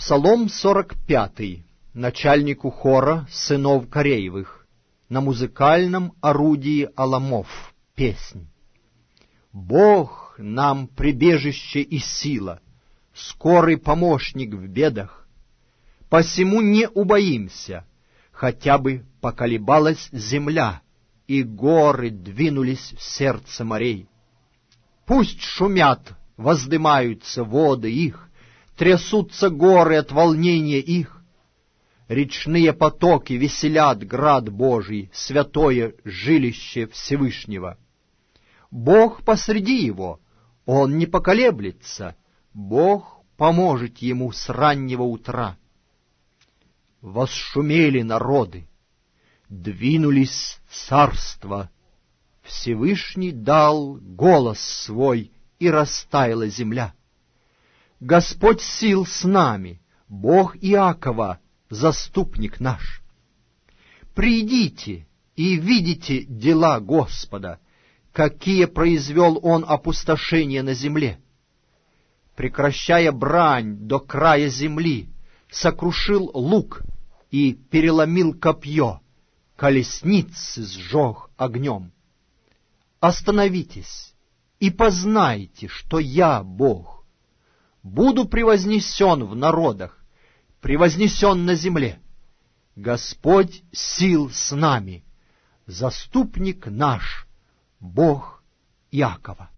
Псалом 45, начальнику хора сынов Кореевых, на музыкальном орудии аламов, песнь. Бог нам прибежище и сила, скорый помощник в бедах. Посему не убоимся, хотя бы поколебалась земля, и горы двинулись в сердце морей. Пусть шумят, воздымаются воды их, трясутся горы от волнения их. Речные потоки веселят град Божий, святое жилище Всевышнего. Бог посреди его, он не поколеблется, Бог поможет ему с раннего утра. Восшумели народы, двинулись царства, Всевышний дал голос свой, и растаяла земля. Господь сил с нами, Бог Иакова, заступник наш. Придите и видите дела Господа, какие произвел Он опустошения на земле. Прекращая брань до края земли, сокрушил лук и переломил копье, колесницы сжег огнем. Остановитесь и познайте, что я Бог. Буду превознесен в народах, превознесен на земле. Господь сил с нами, заступник наш, Бог Иакова.